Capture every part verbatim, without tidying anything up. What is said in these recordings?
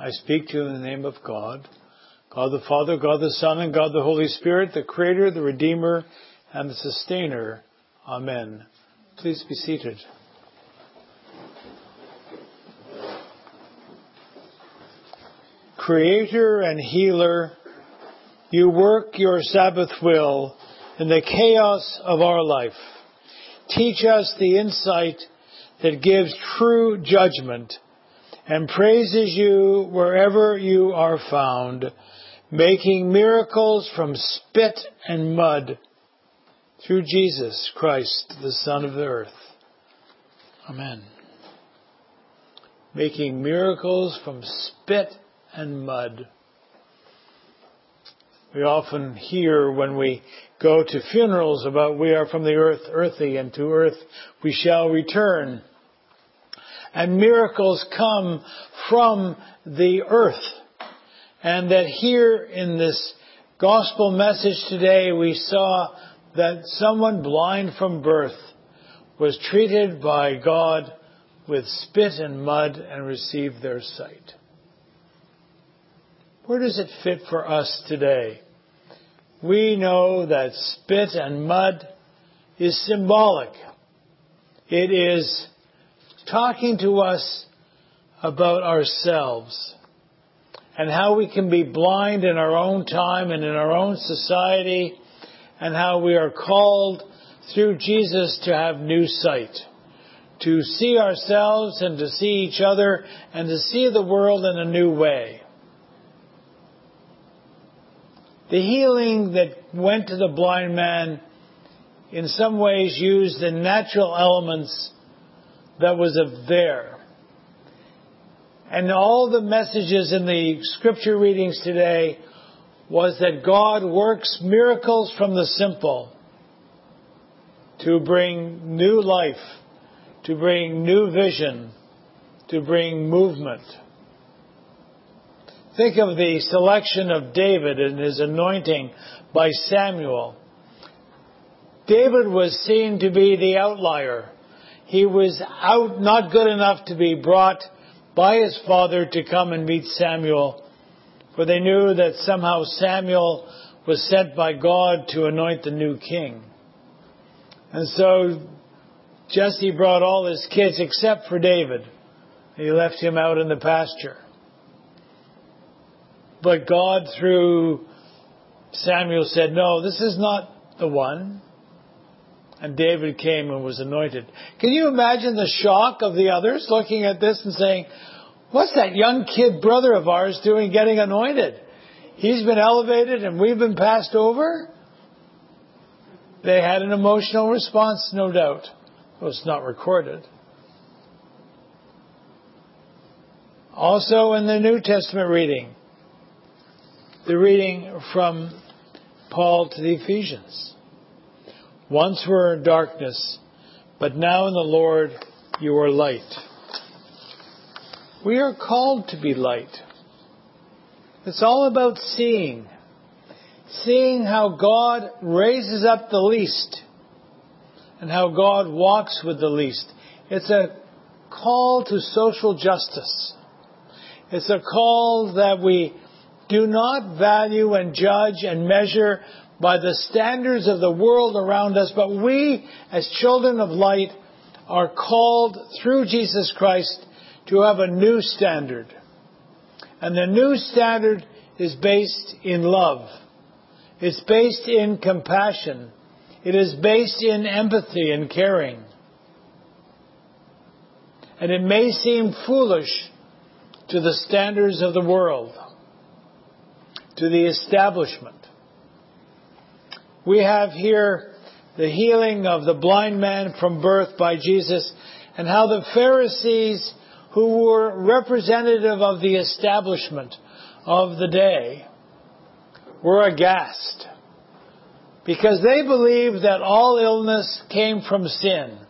I speak to you in the name of God, God the Father, God the Son, and God the Holy Spirit, the Creator, the Redeemer, and the Sustainer. Amen. Please be seated. Creator and Healer, you work your Sabbath will in the chaos of our life. Teach us the insight that gives true judgment and praises you wherever you are found, making miracles from spit and mud through Jesus Christ, the Son of the earth. Amen. Making miracles from spit and mud. We often hear when we go to funerals about we are from the earth, earthy, and to earth we shall return. And miracles come from the earth. And that here in this gospel message today we saw that someone blind from birth was treated by God with spit and mud and received their sight. Where does it fit for us today? We know that spit and mud is symbolic. It is talking to us about ourselves and how we can be blind in our own time and in our own society, and how we are called through Jesus to have new sight, to see ourselves and to see each other and to see the world in a new way. The healing that went to the blind man in some ways used the natural elements that was there. And all the messages in the scripture readings today was that God works miracles from the simple to bring new life, to bring new vision, to bring movement. Think of the selection of David and his anointing by Samuel. David was seen to be the outlier. He was out, not good enough to be brought by his father to come and meet Samuel, for they knew that somehow Samuel was sent by God to anoint the new king. And so Jesse brought all his kids except for David. He left him out in the pasture. But God, through Samuel, said, no, this is not the one. And David came and was anointed. Can you imagine the shock of the others looking at this and saying, what's that young kid brother of ours doing getting anointed? He's been elevated and we've been passed over? They had an emotional response, no doubt. Well, it's not recorded. Also in the New Testament reading, the reading from Paul to the Ephesians. Once were in darkness, but now in the Lord you are light. We are called to be light. It's all about seeing. Seeing how God raises up the least and how God walks with the least. It's a call to social justice. It's a call that we do not value and judge and measure by the standards of the world around us, but we, as children of light, are called through Jesus Christ to have a new standard. And the new standard is based in love. It's based in compassion. It is based in empathy and caring. And it may seem foolish to the standards of the world, to the establishment. We have here the healing of the blind man from birth by Jesus, and how the Pharisees, who were representative of the establishment of the day, were aghast, because they believed that all illness came from sin.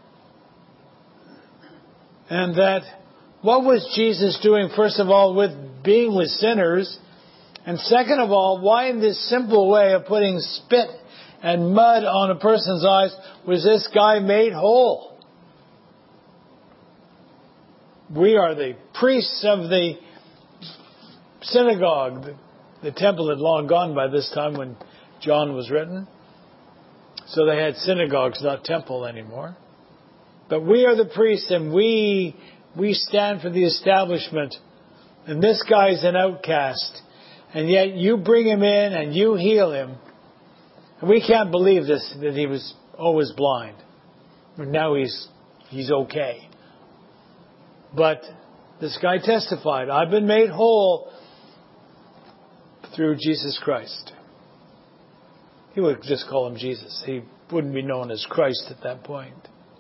And that what was Jesus doing, first of all, with being with sinners? And second of all, why in this simple way of putting spit and mud on a person's eyes was this guy made whole? We are the priests of the synagogue. The, the temple had long gone by this time when John was written. So they had synagogues, not temple anymore. But we are the priests, and we we stand for the establishment. And this guy's an outcast. And yet you bring him in and you heal him. And we can't believe this, that he was always blind. But now he's he's okay. But this guy testified, I've been made whole through Jesus Christ. He would just call him Jesus. He wouldn't be known as Christ at that point.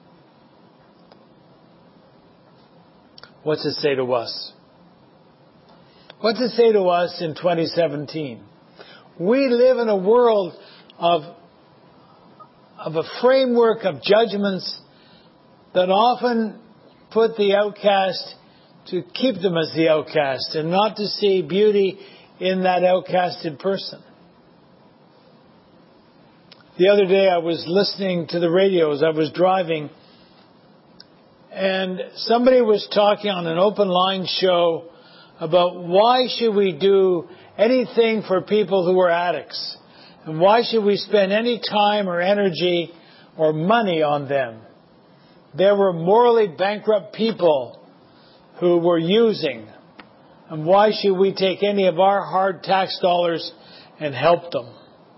What's it say to us? What's it say to us in twenty seventeen? We live in a world of, of a framework of judgments that often put the outcast to keep them as the outcast and not to see beauty in that outcasted person. The other day I was listening to the radio as I was driving, and somebody was talking on an open line show about why should we do anything for people who are addicts, and why should we spend any time or energy or money on them. There were morally bankrupt people who were using, and why should we take any of our hard tax dollars and help them?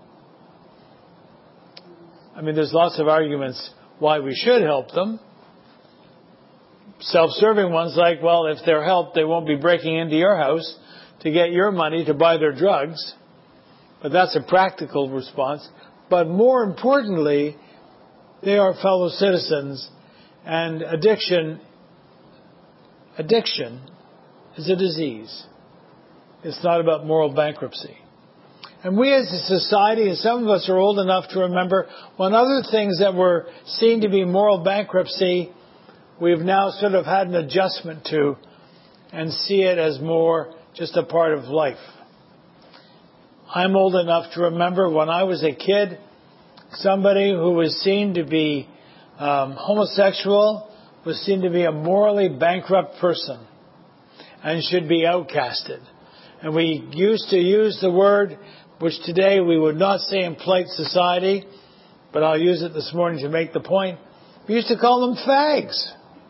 I mean, there's lots of arguments why we should help them. Self-serving ones like, well, if they're helped, they won't be breaking into your house to get your money to buy their drugs. But that's a practical response. But more importantly, they are fellow citizens, and addiction, addiction is a disease. It's not about moral bankruptcy. And we as a society, and some of us are old enough to remember, when other things that were seen to be moral bankruptcy, we've now sort of had an adjustment to and see it as more just a part of life. I'm old enough to remember when I was a kid, somebody who was seen to be um, homosexual was seen to be a morally bankrupt person and should be outcasted. And we used to use the word, which today we would not say in polite society, but I'll use it this morning to make the point. We used to call them fags.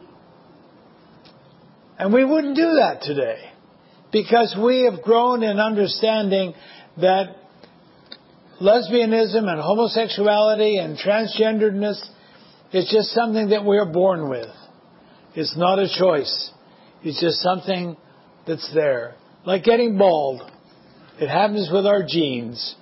And we wouldn't do that today, because we have grown in understanding that lesbianism and homosexuality and transgenderedness is just something that we're born with. It's not a choice. It's just something that's there. Like getting bald. It happens with our genes.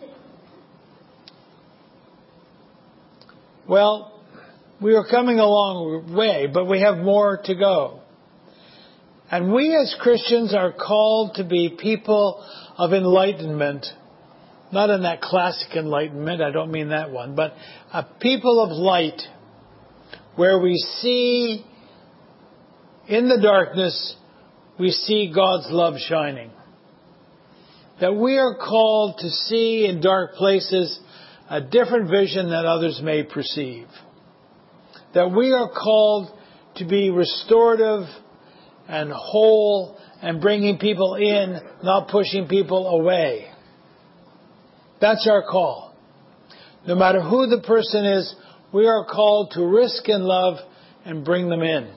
Well, we are coming a long way, but we have more to go. And we as Christians are called to be people of enlightenment. Not in that classic enlightenment, I don't mean that one, but a people of light, where we see in the darkness, we see God's love shining. That we are called to see in dark places a different vision that others may perceive. That we are called to be restorative and whole and bringing people in, not pushing people away. That's our call. No matter who the person is, we are called to risk and love and bring them in.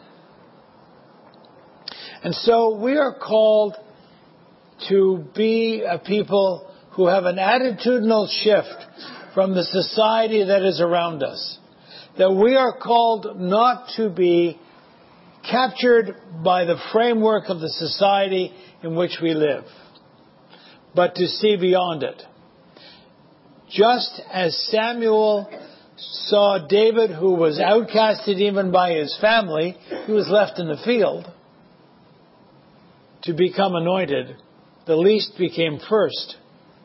And so we are called to be a people who have an attitudinal shift from the society that is around us. That we are called not to be captured by the framework of the society in which we live, but to see beyond it. Just as Samuel saw David, who was outcasted even by his family, he was left in the field to become anointed. The least became first.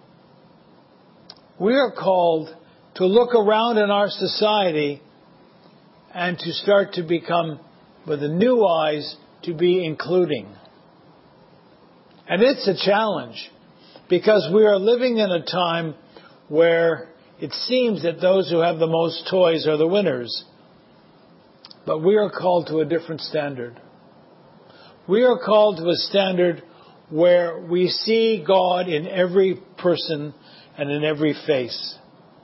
We are called to look around in our society and to start to become, with the new eyes, to be including. And it's a challenge, because we are living in a time where it seems that those who have the most toys are the winners. But we are called to a different standard. We are called to a standard where we see God in every person and in every face.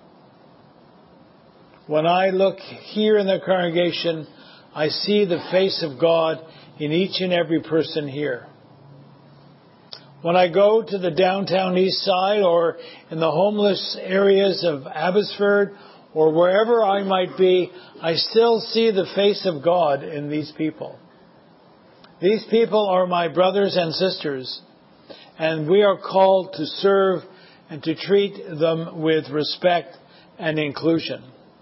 When I look here in the congregation, I see the face of God in each and every person here. When I go to the downtown east side or in the homeless areas of Abbotsford or wherever I might be, I still see the face of God in these people. These people are my brothers and sisters, and we are called to serve and to treat them with respect and inclusion.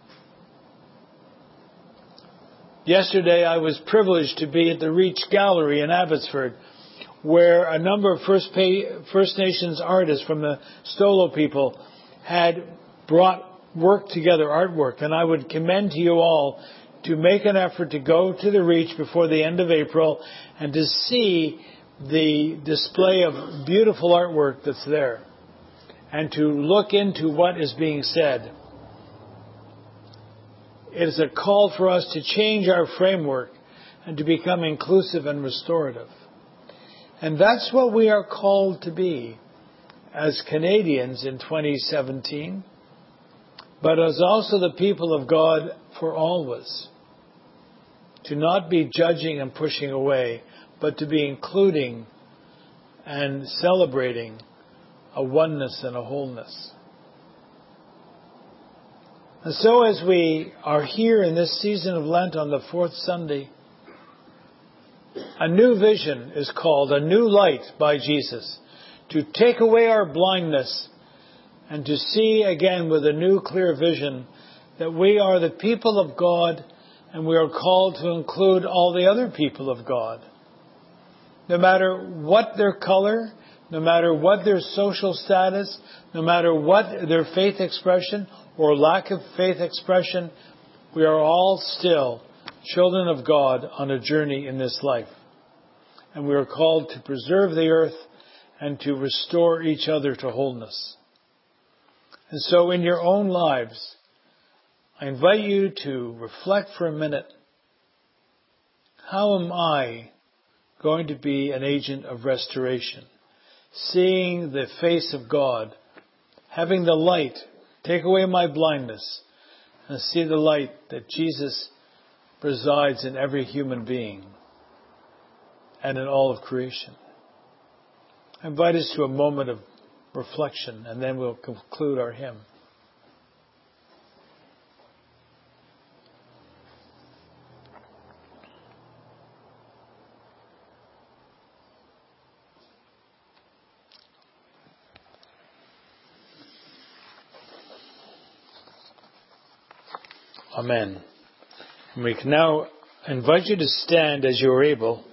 Yesterday I was privileged to be at the Reach Gallery in Abbotsford, where a number of First, Pay, First Nations artists from the Stolo people had brought work together, artwork, and I would commend to you all to make an effort to go to the Reach before the end of April and to see the display of beautiful artwork that's there and to look into what is being said. It is a call for us to change our framework and to become inclusive and restorative. And that's what we are called to be as Canadians in twenty seventeen, but as also the people of God for always. To not be judging and pushing away, but to be including and celebrating a oneness and a wholeness. And so as we are here in this season of Lent on the fourth Sunday, a new vision is called, a new light by Jesus, to take away our blindness and to see again with a new clear vision that we are the people of God and we are called to include all the other people of God. No matter what their color, no matter what their social status, no matter what their faith expression or lack of faith expression, we are all still children of God on a journey in this life. And we are called to preserve the earth and to restore each other to wholeness. And so in your own lives, I invite you to reflect for a minute, how am I going to be an agent of restoration? Seeing the face of God, having the light, take away my blindness, and see the light that Jesus resides in every human being and in all of creation. I invite us to a moment of reflection, and then we'll conclude our hymn. Amen. And we can now invite you to stand as you are able.